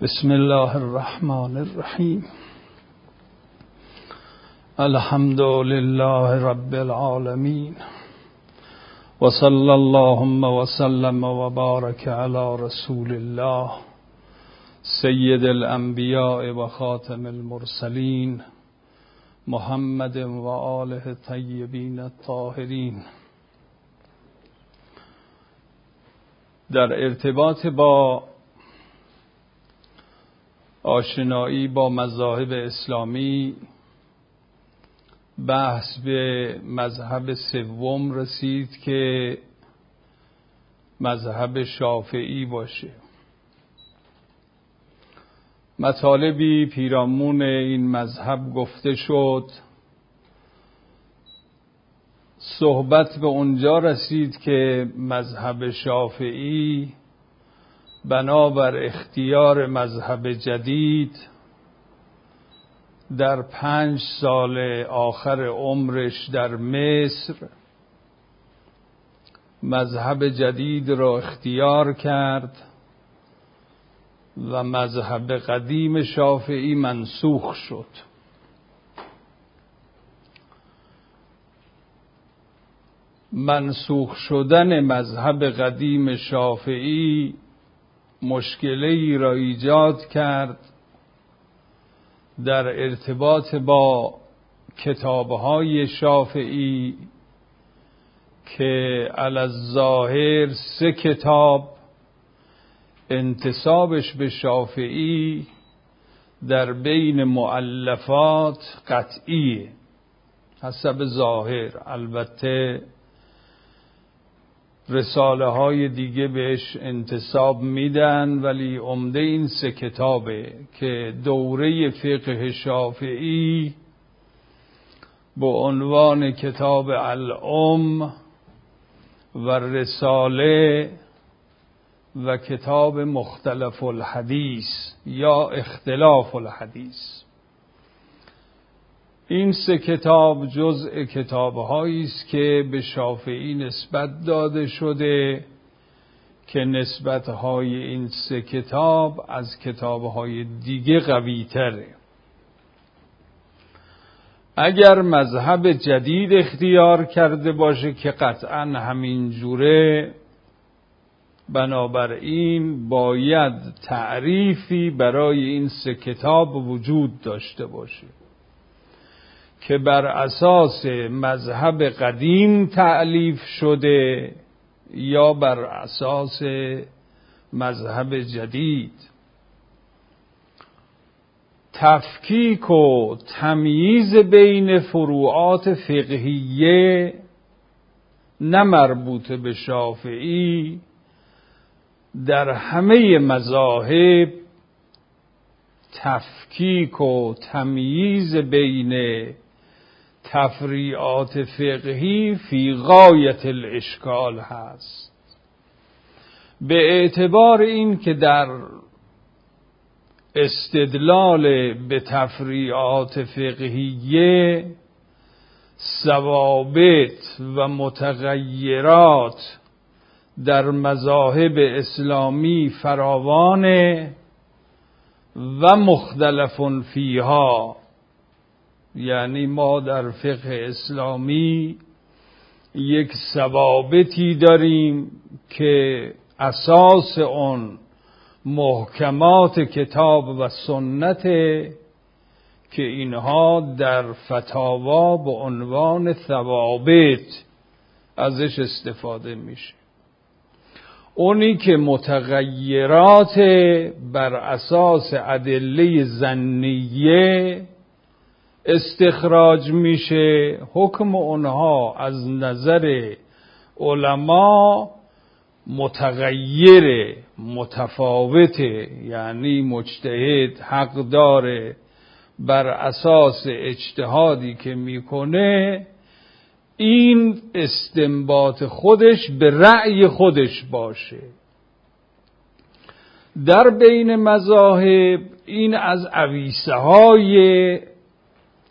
بسم الله الرحمن الرحیم. الحمد لله رب العالمین و صلی اللهم و سلم و بارک علی رسول الله سید الانبیاء و خاتم المرسلین محمد و آله طیبین الطاهرین. در ارتباط با آشنایی با مذاهب اسلامی بحث به مذهب سوم رسید که مذهب شافعی باشه. مطالبی پیرامون این مذهب گفته شد. صحبت به اونجا رسید که مذهب شافعی بنابر اختیار مذهب جدید در 5 سال آخر عمرش در مصر مذهب جدید را اختیار کرد و مذهب قدیم شافعی منسوخ شد. منسوخ شدن مذهب قدیم شافعی مشکلی را ایجاد کرد در ارتباط با کتاب‌های شافعی که علی الظاهر 3 کتاب انتسابش به شافعی در بین مؤلفات قطعیه حسب ظاهر. البته رساله های دیگه بهش انتساب میدن، ولی عمده این 3 کتابه که دوره فقه شافعی با عنوان کتاب الام و رساله و کتاب مختلف الحدیث یا اختلاف الحدیث. این 3 کتاب جزء کتاب‌هایی است که به شافعی نسبت داده شده که نسبت‌های این 3 کتاب از کتاب‌های دیگه قوی‌تره. اگر مذهب جدید اختیار کرده باشه که قطعاً همین جوره، بنابراین باید تعریفی برای این 3 کتاب وجود داشته باشه که بر اساس مذهب قدیم تألیف شده یا بر اساس مذهب جدید. تفکیک و تمییز بین فروعات فقهیه نه مربوط به شافعی در همه مذاهب تفکیک و تمییز بین تفریعات فقهی فی غایت الاشکال هست، به اعتبار این که در استدلال به تفریعات فقهیه ثوابت و متغیرات در مذاهب اسلامی فراوانه و مختلف فیها. یعنی ما در فقه اسلامی یک ثوابتی داریم که اساس اون محکمات کتاب و سنت که اینها در فتاوا به عنوان ثوابت ازش استفاده میشه. اونی که متغیرات بر اساس ادله ظنیه استخراج میشه، حکم اونها از نظر علما متغیر متفاوته. یعنی مجتهد حق داره بر اساس اجتهادی که میکنه این استنباط خودش به رأی خودش باشه. در بین مذاهب این از عویصه های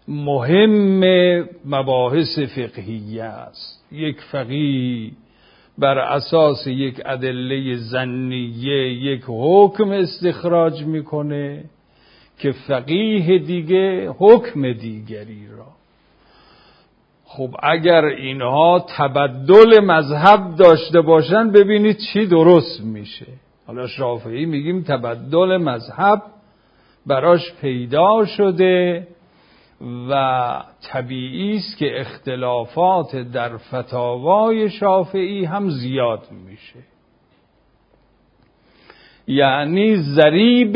مهم مباحث فقهیه است. یک فقیه بر اساس یک ادله ظنیه یک حکم استخراج میکنه که فقیه دیگه حکم دیگری را. خب اگر اینها تبدل مذهب داشته باشن ببینید چی درست میشه. حالا شافعی میگیم تبدل مذهب براش پیدا شده و طبیعی است که اختلافات در فتاوای شافعی هم زیاد میشه. یعنی ضریب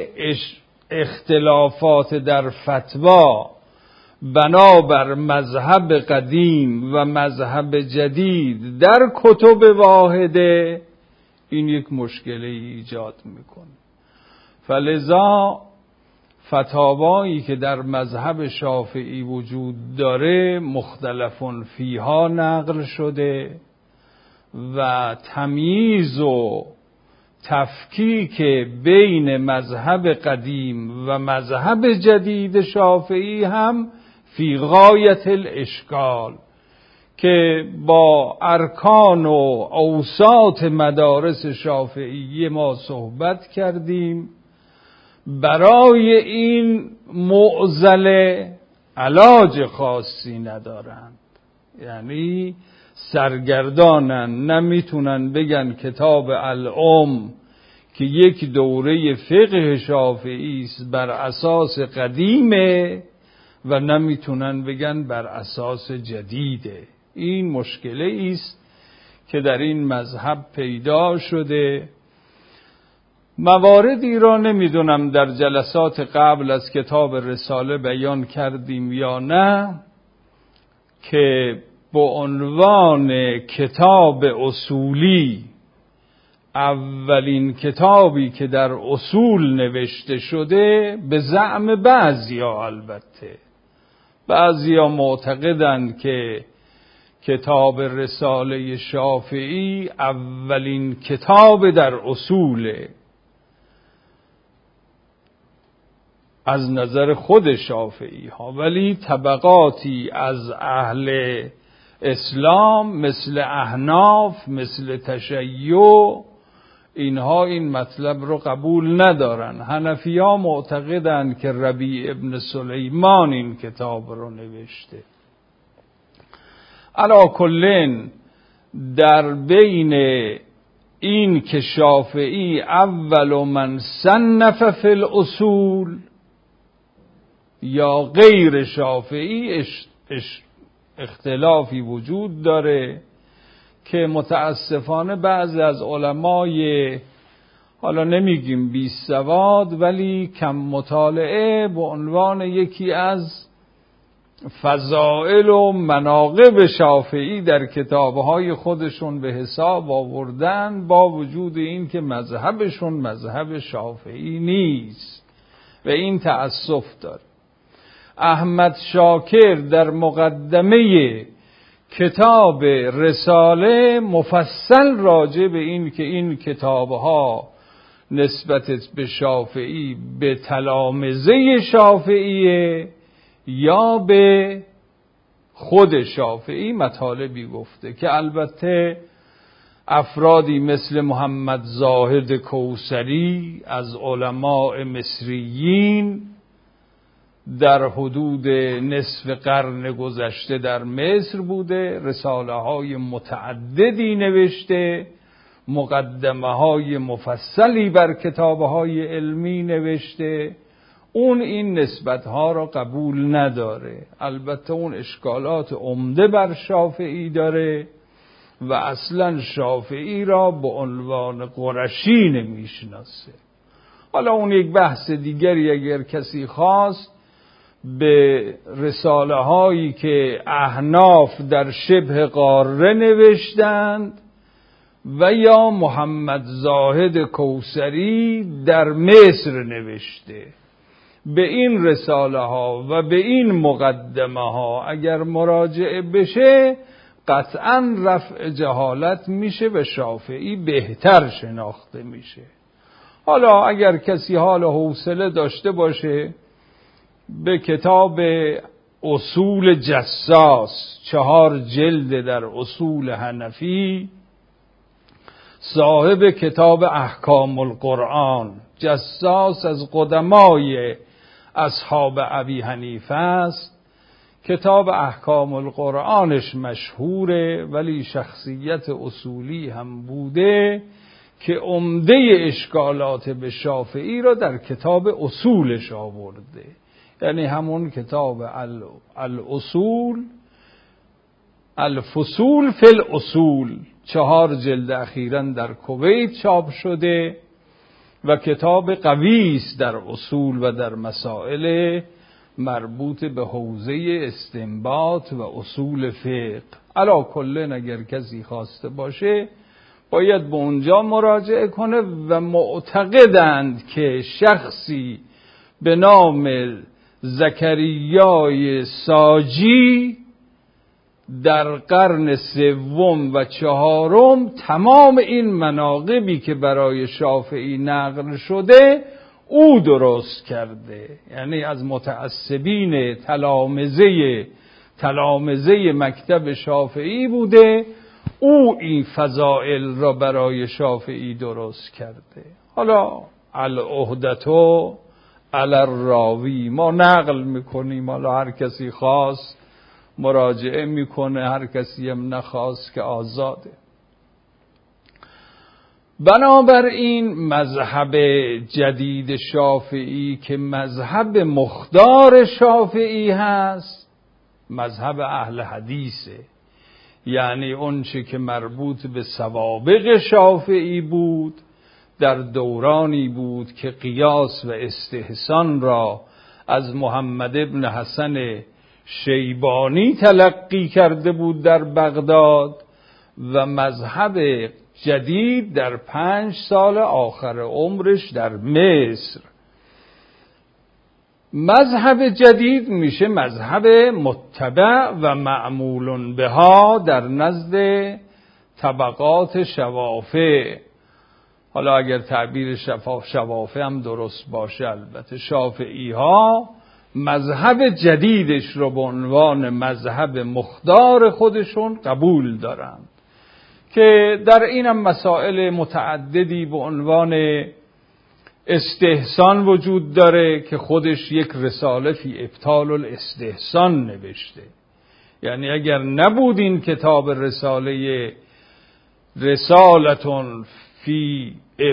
اختلافات در فتوا بنابر مذهب قدیم و مذهب جدید در کتب واحده این یک مشکلی ایجاد میکنه. فلذا فتاوایی که در مذهب شافعی وجود داره مختلفون فیها نقل شده و تمییز و تفکیک بین مذهب قدیم و مذهب جدید شافعی هم فی غایت الاشکال که با ارکان و اوساط مدارس شافعی ما صحبت کردیم. برای این معضله علاج خاصی ندارند، یعنی سرگردانن، نمیتونن بگن کتاب الام که یک دوره فقه شافعی است بر اساس قدیمه و نمیتونن بگن بر اساس جدیده. این مشکلی است که در این مذهب پیدا شده. مواردی را نمیدونم در جلسات قبل از کتاب رساله بیان کردیم یا نه که با عنوان کتاب اصولی، اولین کتابی که در اصول نوشته شده به زعم بعضیا، البته بعضیا معتقدند که کتاب رساله شافعی اولین کتاب در اصوله از نظر خود شافعی ها، ولی طبقاتی از اهل اسلام مثل احناف، مثل تشیع، اینها این مطلب رو قبول ندارن. حنفی ها معتقدند که ربیع ابن سلیمان این کتاب رو نوشته. علی کلین در بین این که شافعی اول من صنف فی الاصول یا غیر شافعی اختلافی وجود داره که متاسفانه بعضی از علمای، حالا نمیگیم بی سواد ولی کم مطالعه، به عنوان یکی از فضائل و مناقب شافعی در کتابهای خودشون به حساب آوردن، با وجود این که مذهبشون مذهب شافعی نیست و این تأسف داره. احمد شاکر در مقدمه کتاب رساله مفصل راجع به این که این کتابها نسبت به شافعی به تلامذه شافعیه یا به خود شافعی مطالبی گفته که البته افرادی مثل محمد زاهد کوثری از علماء مصریین در حدود نصف قرن گذشته در مصر بوده، رساله های متعددی نوشته، مقدمه های مفصلی بر کتاب های علمی نوشته. اون این نسبت ها را قبول نداره، البته اون اشکالات عمده بر شافعی داره و اصلا شافعی را به عنوان قرشی نمیشناسه. حالا اون یک بحث دیگری، اگر کسی خواست به رساله هایی که احناف در شبه قاره نوشتند و یا محمد زاهد کوثری در مصر نوشته، به این رساله ها و به این مقدمه ها اگر مراجعه بشه قطعا رفع جهالت میشه و شافعی بهتر شناخته میشه. حالا اگر کسی حال و حوصله داشته باشه به کتاب اصول جساس، 4 جلد در اصول حنفی صاحب کتاب احکام القرآن، جساس از قدمای اصحاب ابی حنیفه است. کتاب احکام القرآنش مشهوره، ولی شخصیت اصولی هم بوده که عمده اشکالات به شافعی را در کتاب اصولش آورده. یعنی همون کتاب الاصول، الفصول فی الاصول، 4 جلد اخیراً در کویت چاپ شده و کتاب قوی است در اصول و در مسائل مربوط به حوزه استنباط و اصول فقه. علی کل اگر کسی خواسته باشه باید به اونجا مراجعه کنه و معتقدند که شخصی به نام زکریای ساجی در قرن 3 و 4 تمام این مناقبی که برای شافعی نقل شده او درست کرده. یعنی از متعصبین تلامذه مکتب شافعی بوده، او این فضائل را برای شافعی درست کرده. حالا العهدتو علی الراوی، ما نقل میکنیم، حالا هر کسی خواست مراجعه میکنه، هر کسی هم نخواست که آزاده. بنابراین مذهب جدید شافعی که مذهب مختار شافعی هست، مذهب اهل حدیثه. یعنی اون چه که مربوط به سوابق شافعی بود، در دورانی بود که قیاس و استحسان را از محمد ابن حسن شیبانی تلقی کرده بود در بغداد، و مذهب جدید در 5 سال آخر عمرش در مصر. مذهب جدید میشه مذهب متبع و معمول بها در نزد طبقات شوافع. حالا اگر تعبیر شوافع هم درست باشه، البته شافعی ها مذهب جدیدش رو به عنوان مذهب مختار خودشون قبول دارن که در اینم مسائل متعددی به عنوان استحسان وجود داره که خودش یک رساله فی ابطال الاستحسان نوشته. یعنی اگر نبود این کتاب رسالتون فی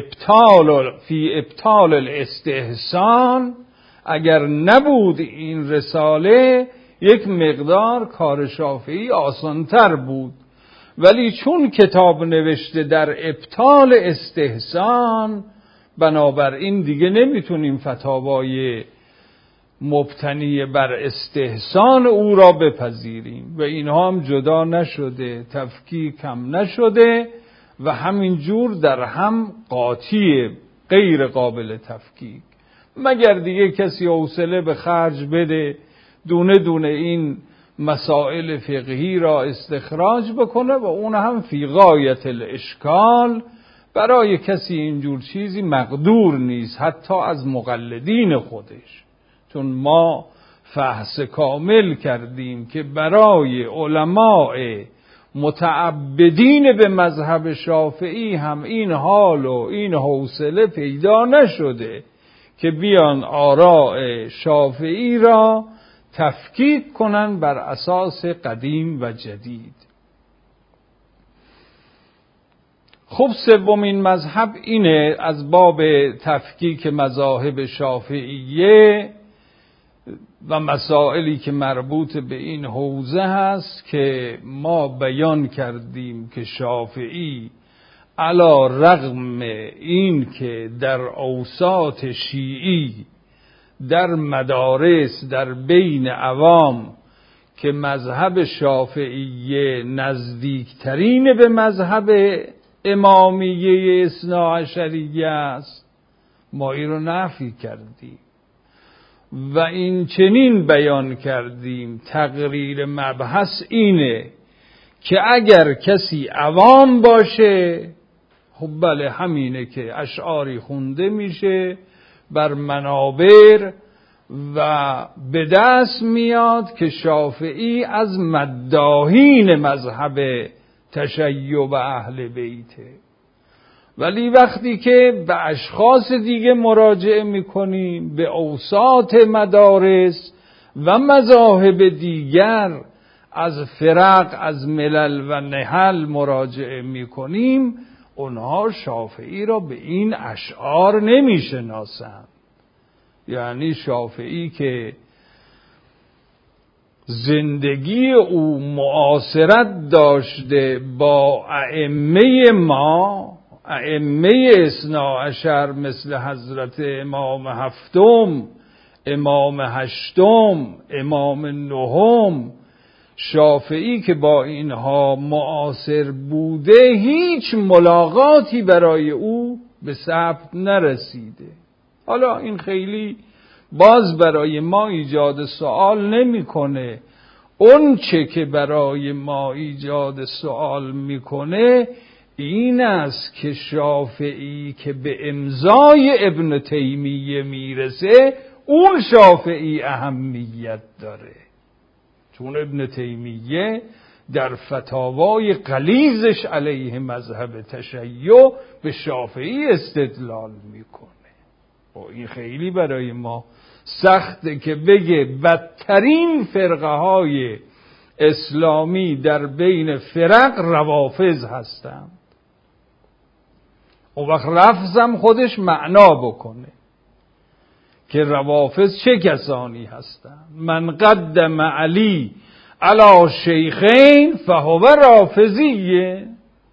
ابطال الاستحسان، اگر نبود این رساله یک مقدار کار شافعی آسانتر بود، ولی چون کتاب نوشته در ابطال استحسان، بنابراین دیگه نمیتونیم فتاوای مبتنی بر استحسان او را بپذیریم و اینها هم جدا نشده، تفکیک هم نشده و همینجور در هم قاطی، غیر قابل تفکیک، مگر دیگه کسی حوصله به خرج بده دونه دونه این مسائل فقهی را استخراج بکنه و اون هم فی غایت الاشکال. برای کسی اینجور چیزی مقدور نیست، حتی از مقلدین خودش، چون ما فحص کامل کردیم که برای علماء متعبدین به مذهب شافعی هم این حال و این حوصله پیدا نشده که بیان آراء شافعی را تفکیک کنن بر اساس قدیم و جدید. خب سومین مذهب اینه، از باب تفکیک مذاهب شافعیه و مسائلی که مربوط به این حوزه هست که ما بیان کردیم که شافعی علی رغم این که در اوساط شیعی در مدارس در بین عوام که مذهب شافعی نزدیکترین به مذهب امامیه اثناعشریه است، ما این رو نفی کردیم و این چنین بیان کردیم تقریر مبحث اینه که اگر کسی عوام باشه، خب بله همینه که اشعاری خونده میشه بر منابر و به دست میاد که شافعی از مداحین مذهب تشیع و اهل بیته. ولی وقتی که به اشخاص دیگه مراجعه میکنیم، به اوساط مدارس و مذاهب دیگر از فرق، از ملل و نحل مراجعه میکنیم، اونها شافعی را به این اشعار نمیشناسند. یعنی شافعی که زندگی او معاصرت داشته با ائمه ما، ائمه اثنا عشر مثل حضرت امام هفتم، امام هشتم، امام نهم، شافعی که با اینها معاصر بوده، هیچ ملاقاتی برای او به ثبت نرسیده. حالا این خیلی باز برای ما ایجاد سوال نمیکنه. اون چه که برای ما ایجاد سوال میکنه این است که شافعی که به امضای ابن تیمیه میرسه، اون شافعی اهمیت داره، چون ابن تیمیه در فتاوای غلیظش علیه مذهب تشیع به شافعی استدلال میکنه. این خیلی برای ما سخته که بگه بدترین فرقه های اسلامی در بین فرق روافض هستند. اون وقت لفظم خودش معنا بکنه که روافض چه کسانی هستند. من قدم علی علی شیخین فهو رافضیه.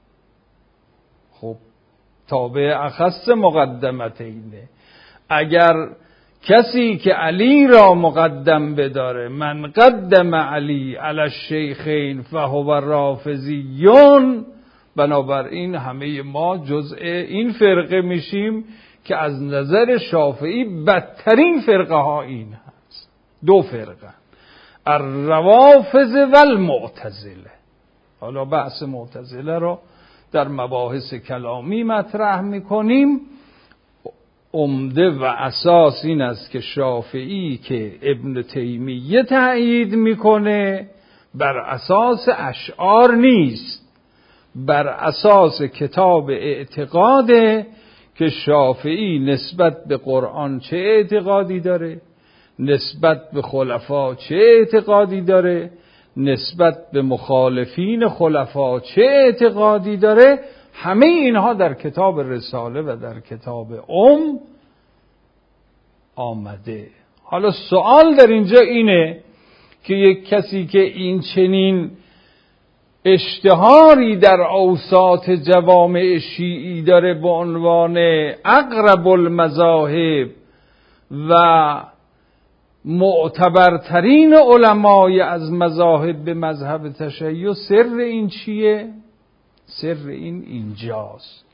خب تابع اخص مقدمتینه. اگر کسی که علی را مقدم بداره، من قدم علی علی الشیخین فهو رافضیون، بنابراین همه ما جزء این فرقه میشیم که از نظر شافعی بدترین فرقه ها این هست. دو فرقه، الروافض و المعتزله. حالا بحث معتزله را در مباحث کلامی مطرح میکنیم. عمده و اساس این است که شافعی که ابن تیمیه تأیید میکنه بر اساس اشعار نیست، بر اساس کتاب اعتقاده که شافعی نسبت به قرآن چه اعتقادی داره، نسبت به خلفا چه اعتقادی داره، نسبت به مخالفین خلفا چه اعتقادی داره. همه اینها در کتاب رساله و در کتاب آمده. حالا سوال در اینجا اینه که یک کسی که این چنین اشتهاری در اوساط جوامع شیعی داره به عنوان اقرب المذاهب و معتبرترین علمای از مذاهب به مذهب تشیع، سر این چیه؟ سر این اینجاست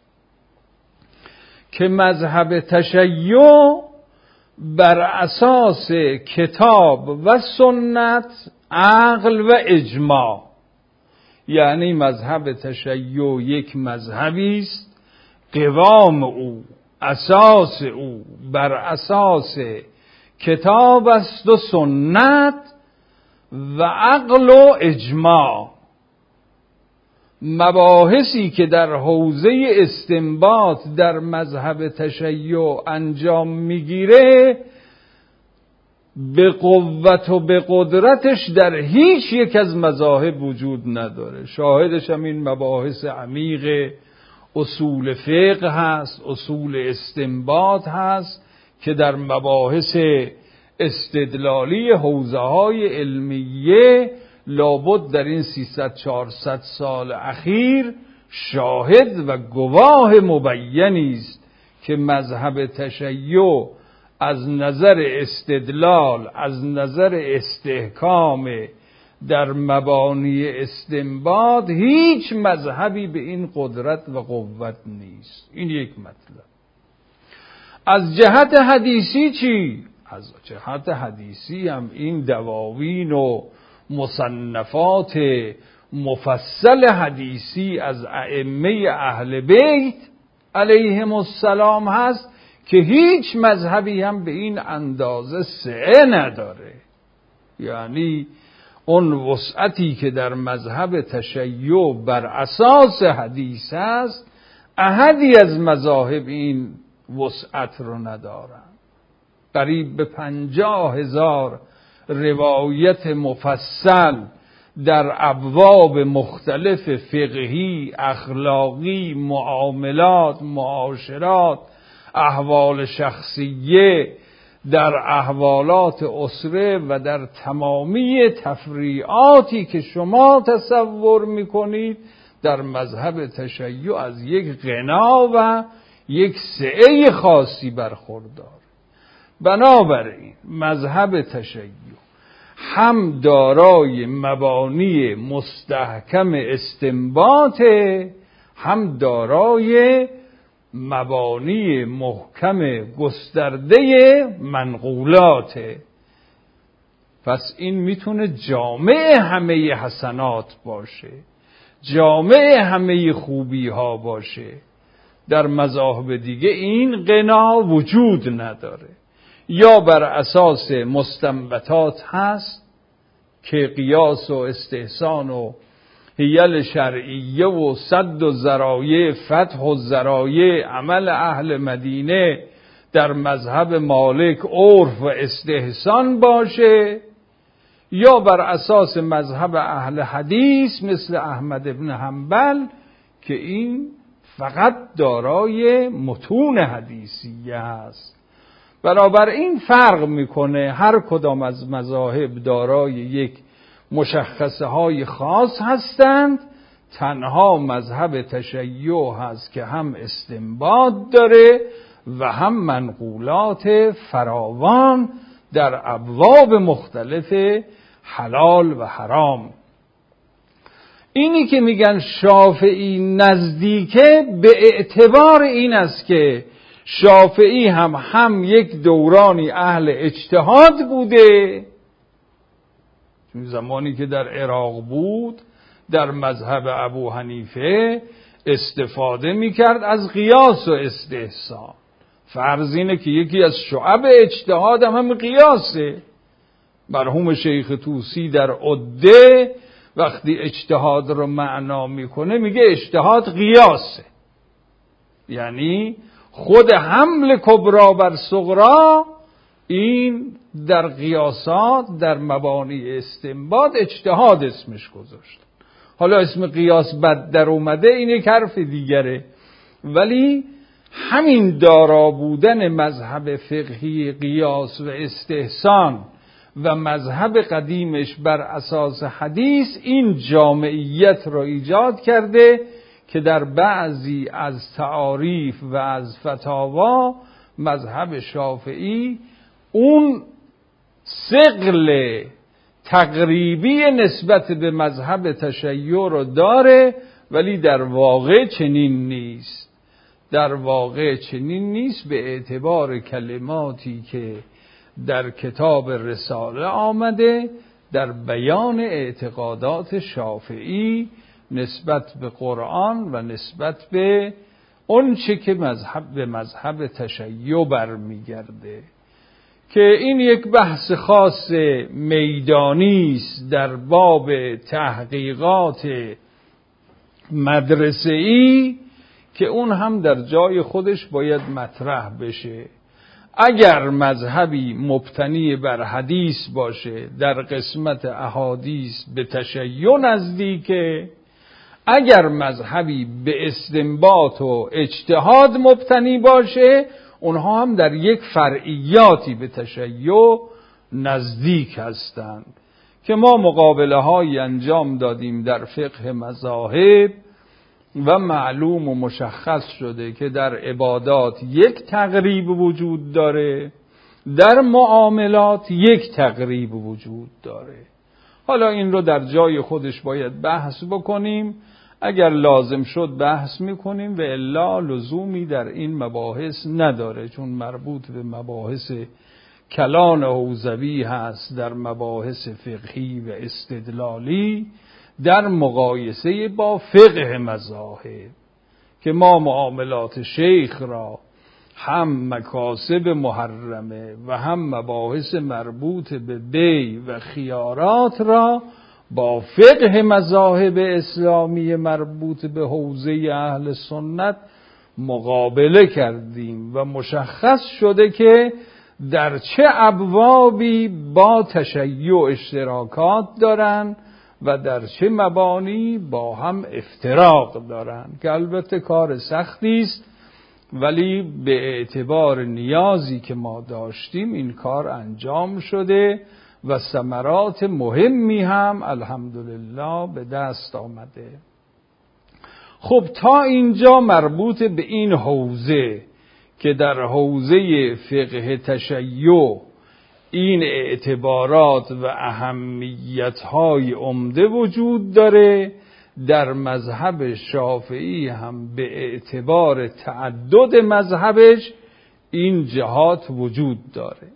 که مذهب تشیع بر اساس کتاب و سنت، عقل و اجماع، یعنی مذهب تشیع یک مذهبی است قوام او، اساس او بر اساس کتاب است و سنت و عقل و اجماع. مباحثی که در حوزه استنباط در مذهب تشیع انجام میگیره به قوت و به قدرتش در هیچ یک از مذاهب وجود نداره. شاهدش هم این مباحث عمیق اصول فقه هست، اصول استنباط هست که در مباحث استدلالی حوزه های علمیه لابد در این 300-400 سال اخیر شاهد و گواه مبینی است که مذهب تشیع از نظر استدلال، از نظر استحکام در مبانی استنباط هیچ مذهبی به این قدرت و قوت نیست. این یک مطلب. از جهت حدیثی چی؟ از جهت حدیثی هم این دواوین و مصنفات مفصل حدیثی از ائمه اهل بیت علیهم السلام هست که هیچ مذهبی هم به این اندازه سعه نداره. یعنی اون وسعتی که در مذهب تشیع بر اساس حدیث است احدی از مذاهب این وسعت رو ندارن. قریب به 50,000 روایت مفصل در ابواب مختلف فقهی، اخلاقی، معاملات، معاشرات، احوال شخصیه، در احوالات اسره و در تمامی تفریعاتی که شما تصور میکنید در مذهب تشیع از یک غنا و یک سعه خاصی برخوردار. بنابراین مذهب تشیع هم دارای مبانی مستحکم استنباط، هم دارای مبانی محکم گسترده منقولات. پس این میتونه جامع همه حسنات باشه، جامع همه خوبی ها باشه. در مذاهب دیگه این غنا وجود نداره، یا بر اساس مستنبطات هست که قیاس و استحسان و حیل شرعیه و سد و ذرایع، فتح و ذرایع، عمل اهل مدینه در مذهب مالک عرف و استحسان باشه، یا بر اساس مذهب اهل حدیث مثل احمد ابن حنبل که این فقط دارای متون حدیثیه است. بنابراین فرق میکنه، هر کدام از مذاهب دارای یک مشخصه های خاص هستند. تنها مذهب تشیع هست که هم استنباط داره و هم منقولات فراوان در ابواب مختلف حلال و حرام. اینی که میگن شافعی نزدیکه به اعتبار این است که شافعی هم یک دورانی اهل اجتهاد بوده، چون زمانی که در عراق بود در مذهب ابو حنیفه استفاده میکرد از قیاس و استحسان. فرض اینه که یکی از شعب اجتهاد هم قیاسه. مرحوم شیخ طوسی در عده وقتی اجتهاد رو معنا میکنه میگه اجتهاد قیاسه، یعنی خود حمل کبرا بر صغرا این در قیاسات در مبانی استنباط اجتهاد اسمش گذاشت. حالا اسم قیاس بد در اومده این یک حرف دیگره، ولی همین دارا بودن مذهب فقهی قیاس و استحسان و مذهب قدیمش بر اساس حدیث این جامعیت را ایجاد کرده که در بعضی از تعاریف و از فتاوا مذهب شافعی اون ثقل تقریبی نسبت به مذهب تشیع رو داره، ولی در واقع چنین نیست. در واقع چنین نیست به اعتبار کلماتی که در کتاب رساله آمده در بیان اعتقادات شافعی نسبت به قرآن و نسبت به اون چه که به مذهب تشیع برمیگرده، که این یک بحث خاص میدانی است در باب تحقیقات مدرسه‌ای که اون هم در جای خودش باید مطرح بشه. اگر مذهبی مبتنی بر حدیث باشه در قسمت احادیث به تشیع نزدیکه، اگر مذهبی به استنباط و اجتهاد مبتنی باشه اونها هم در یک فرعیاتی به تشیع نزدیک هستند که ما مقابله های انجام دادیم در فقه مذاهب و معلوم و مشخص شده که در عبادات یک تقریب وجود داره، در معاملات یک تقریب وجود داره. حالا این رو در جای خودش باید بحث بکنیم، اگر لازم شد بحث میکنیم و الا لزومی در این مباحث نداره، چون مربوط به مباحث کلان حوزوی هست در مباحث فقهی و استدلالی در مقایسه با فقه مذاهب، که ما معاملات شیخ را هم مکاسب محرمه و هم مباحث مربوط به بیع و خیارات را با فقه مذاهب اسلامی مربوط به حوزه اهل سنت مقابله کردیم و مشخص شده که در چه ابوابی با تشیع اشتراکات دارن و در چه مبانی با هم افتراق دارن، که البته کار سختی است، ولی به اعتبار نیازی که ما داشتیم این کار انجام شده و ثمرات مهمی هم الحمدلله به دست آمده. خب تا اینجا مربوط به این حوزه که در حوزه فقه تشیع این اعتبارات و اهمیت‌های عمده وجود داره. در مذهب شافعی هم به اعتبار تعدد مذهبش این جهات وجود داره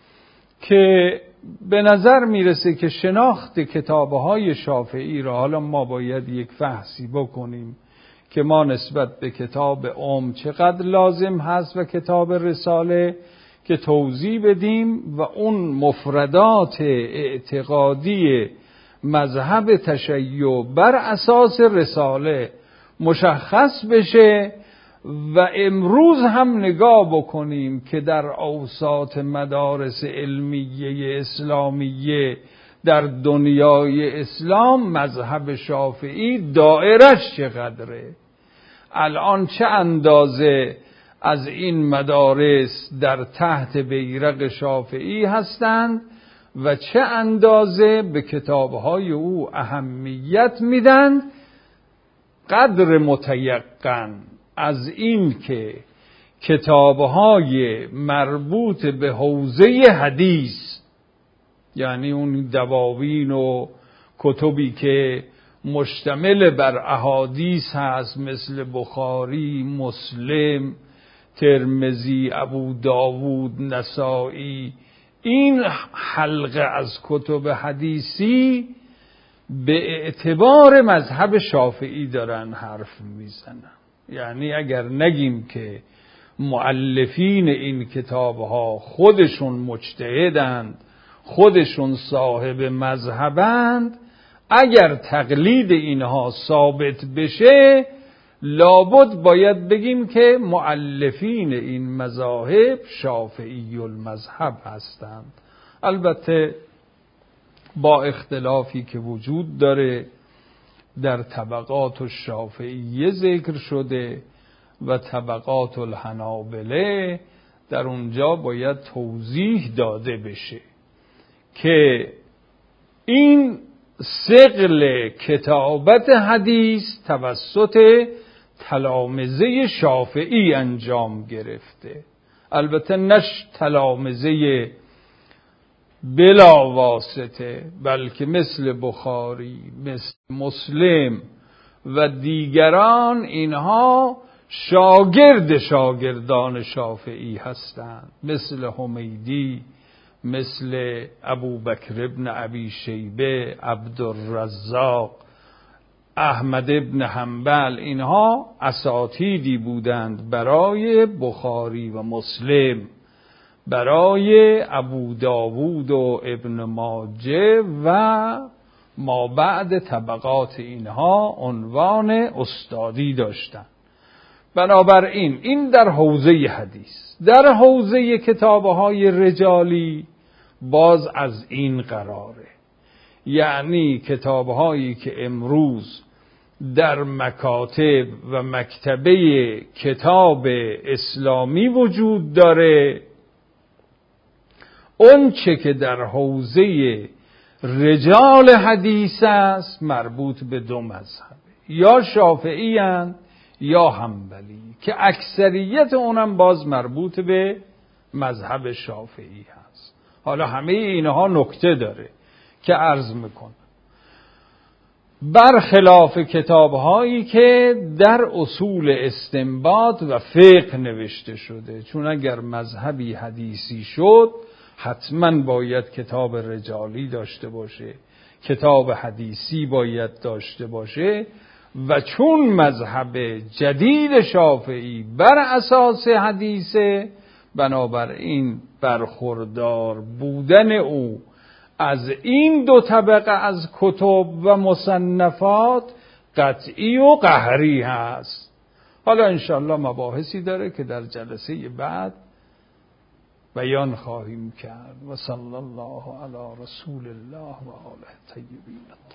که به نظر میرسه که شناخت کتاب‌های شافعی را حالا ما باید یک بحثی بکنیم که ما نسبت به کتاب چقدر لازم هست و کتاب رساله که توضیح بدیم و اون مفردات اعتقادی مذهب تشیع بر اساس رساله مشخص بشه و امروز هم نگاه بکنیم که در اوساط مدارس علمیه اسلامیه در دنیای اسلام مذهب شافعی دائرش چقدره، الان چه اندازه از این مدارس در تحت بیرق شافعی هستند و چه اندازه به کتابهای او اهمیت میدن. قدر متیقن از این که کتابهای مربوط به حوزه حدیث، یعنی اون دواوین و کتبی که مشتمل بر احادیث هست مثل بخاری، مسلم، ترمذی، ابو داوود، نسائی، این حلقه از کتب حدیثی به اعتبار مذهب شافعی دارن حرف میزنن. یعنی اگر نگیم که مؤلفین این کتابها خودشون مجتهدند، خودشون صاحب مذهبند، اگر تقلید اینها ثابت بشه لابد باید بگیم که مؤلفین این مذاهب شافعی المذهب هستند. البته با اختلافی که وجود داره در طبقات الشافعیه ذکر شده و طبقات الحنابله، در اونجا باید توضیح داده بشه که این ثقل کتابت حدیث توسط تلامذه شافعی انجام گرفته. البته نش تلامذه بلا واسطه، بلکه مثل بخاری، مثل مسلم و دیگران اینها شاگردان شافعی هستند، مثل حمیدی، مثل ابوبکر ابن ابی شیبه، عبدالرزاق، احمد ابن حنبل. اینها اساتیدی بودند برای بخاری و مسلم، برای ابو داوود و ابن ماجه و ما بعد طبقات اینها عنوان استادی داشتند. بنابراین این در حوزه حدیث. در حوزه کتابهای رجالی باز از این قراره، یعنی کتابهایی که امروز در مکاتب و مکتبه کتاب اسلامی وجود داره، اون چه که در حوزه رجال حدیث است مربوط به دو مذهب، یا شافعی اند یا حنبلی، که اکثریت اونم باز مربوط به مذهب شافعی هست. حالا همه اینها نکته داره که عرض میکنم، برخلاف کتابهایی که در اصول استنباط و فقه نوشته شده. چون اگر مذهبی حدیثی شد حتما باید کتاب رجالی داشته باشه، کتاب حدیثی باید داشته باشه، و چون مذهب جدید شافعی بر اساس حدیثه، بنابراین برخوردار بودن او از این دو طبقه از کتب و مصنفات قطعی و قهری هست. حالا انشاءالله مباحثی داره که در جلسه بعد بیان خواهیم کرد. و صلی الله علی رسول الله و آله طیبین.